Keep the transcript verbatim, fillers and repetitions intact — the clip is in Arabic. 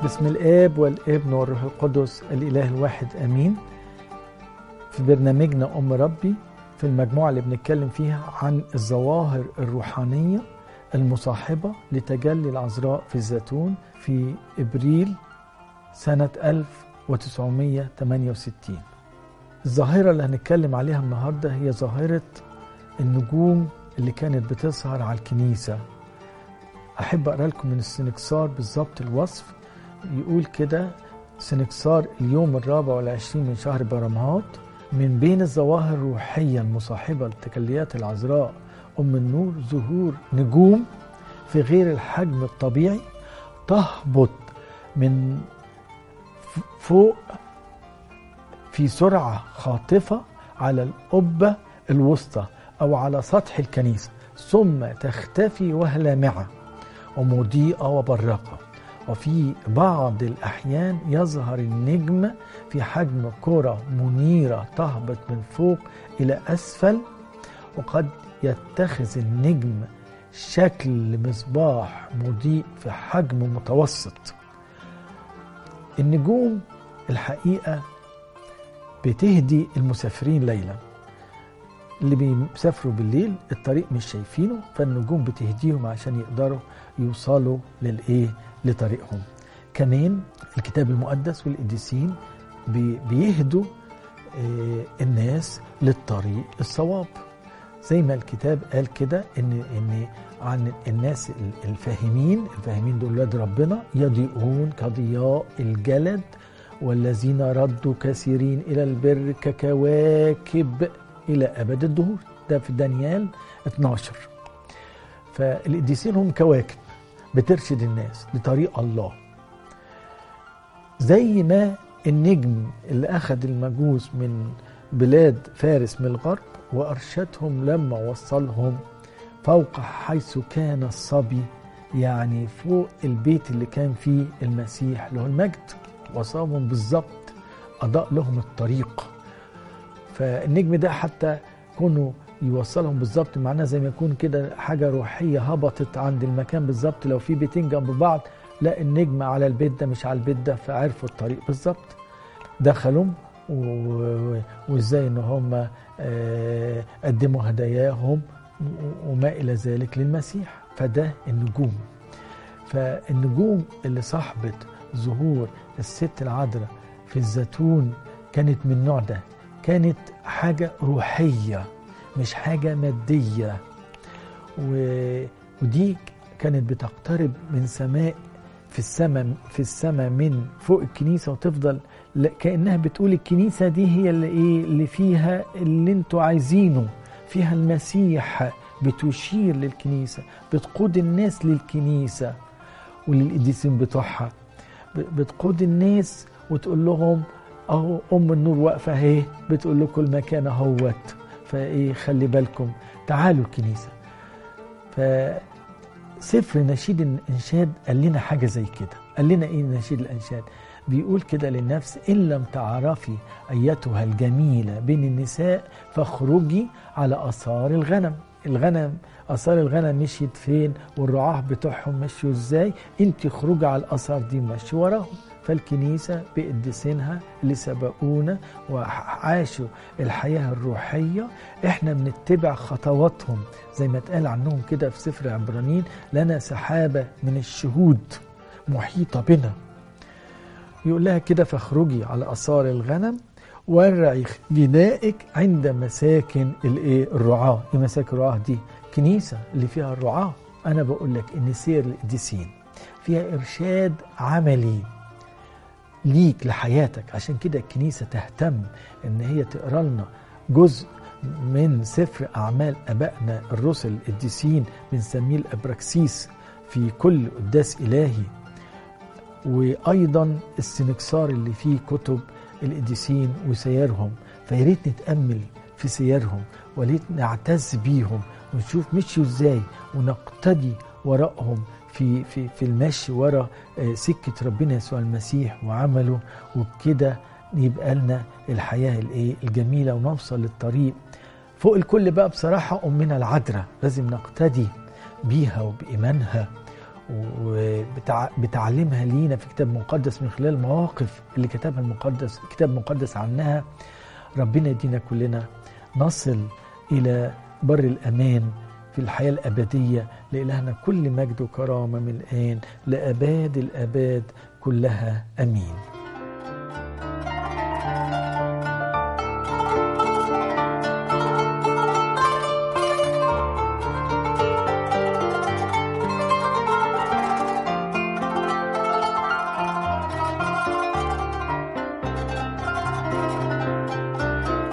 باسم الآب والابن والروح القدس الإله الواحد آمين. في برنامجنا أم ربي، في المجموعة اللي بنتكلم فيها عن الظواهر الروحانية المصاحبة لتجلي العذراء في الزيتون في إبريل سنة ألف وتسعمائة وثمانية وستين. الظاهرة اللي هنتكلم عليها النهاردة هي ظاهرة النجوم اللي كانت بتظهر على الكنيسة. أحب أقرأ لكم من السنكسار بالضبط الوصف. يقول كده: سنكسار اليوم الرابع والعشرين من شهر برمهات، من بين الظواهر الروحية المصاحبة لتجليات العذراء أم النور ظهور نجوم في غير الحجم الطبيعي تهبط من فوق في سرعة خاطفة على القبة الوسطى أو على سطح الكنيسة، ثم تختفي وهي لامعة ومضيئة وبراقة. وفي بعض الأحيان يظهر النجم في حجم كرة منيرة تهبط من فوق إلى أسفل، وقد يتخذ النجم شكل مصباح مضيء في حجم متوسط. النجوم الحقيقة بتهدي المسافرين ليلا، اللي بيسافروا بالليل الطريق مش شايفينه، فالنجوم بتهديهم عشان يقدروا يوصلوا للإيه لطريقهم. كمان الكتاب المقدس والقديسين بيهدوا الناس للطريق الصواب، زي ما الكتاب قال كده ان ان عن الناس الفاهمين الفاهمين دول ولاد ربنا يضيئون كضياء الجلد، والذين ردوا كثيرين الى البر ككواكب الى ابد الدهور. ده في دانيال اتناشر. فالقديسين هم كواكب بترشد الناس لطريق الله، زي ما النجم اللي أخذ المجوس من بلاد فارس من الغرب وأرشدهم لما وصلهم فوق حيث كان الصبي، يعني فوق البيت اللي كان فيه المسيح له المجد، وصلهم بالضبط، أضاء لهم الطريق. فالنجم ده حتى كونوا يوصلهم بالظبط، معناه زي ما يكون كده حاجة روحية هبطت عند المكان بالظبط. لو في بيتين جنب بعض، لا النجم على البيت ده مش على البيت ده، فعرفوا الطريق بالظبط. دخلوا وازاي ان هم قدموا هداياهم وما الى ذلك للمسيح. فده النجوم. فالنجوم اللي صاحبت ظهور الست العذراء في الزيتون كانت من النوع ده، كانت حاجة روحية مش حاجة مادية، ودي كانت بتقترب من سماء في السماء في السماء من فوق الكنيسة، وتفضل كأنها بتقول الكنيسة دي هي اللي ايه اللي فيها اللي انتوا عايزينه، فيها المسيح، بتشير للكنيسة، بتقود الناس للكنيسة وللقديسين بتوعها، بتقود الناس وتقول لهم اهو ام النور واقفة اهي، بتقول لكم المكان اهوت، فايه خلي بالكم تعالوا الكنيسة. فسفر نشيد الانشاد قال لنا حاجة زي كده. قال لنا ايه نشيد الانشاد؟ بيقول كده للنفس: ان لم تعرفي ايتها الجميلة بين النساء فاخرجي على اثار الغنم. الغنم اثار الغنم مشيت فين والرعاة بتوعهم مشوا ازاي، انت خروجي على الاثار دي مشي وراهم. فالكنيسة بقدسينها اللي سبقونا وعاشوا الحياة الروحية، احنا بنتبع خطواتهم، زي ما اتقال عنهم كده في سفر عبرانيين: لنا سحابة من الشهود محيطة بنا. يقول لها كده: فاخرجي على آثار الغنم وارعي غنائك عند مساكن الايه الرعاة. ايه مساكن الرعاة دي؟ كنيسة اللي فيها الرعاة. انا بقول لك ان سير القديسين فيها ارشاد عملي ليك لحياتك. عشان كده الكنيسة تهتم ان هي تقرأ لنا جزء من سفر أعمال أبائنا الرسل القديسين، بنسميه الأبراكسيس في كل قداس إلهي، وأيضا السنكسار اللي فيه كتب القديسين وسيرهم. فياريت نتأمل في سيرهم، وليت نعتز بيهم ونشوف مشيوا ازاي ونقتدي وراءهم في في في المشي ورا سكة ربنا يسوع المسيح وعمله، وبكده يبقى لنا الحياة الايه الجميلة ونوصل للطريق. فوق الكل بقى بصراحة أمنا العذراء لازم نقتدي بيها وبإيمانها وبتعلمها لينا في كتاب مقدس من خلال مواقف اللي كتبها المقدس كتاب مقدس عنها. ربنا يدينا كلنا نصل إلى بر الأمان في الحياة الأبدية. لإلهنا كل مجد وكرامة من الآن لأباد الآباد كلها، أمين.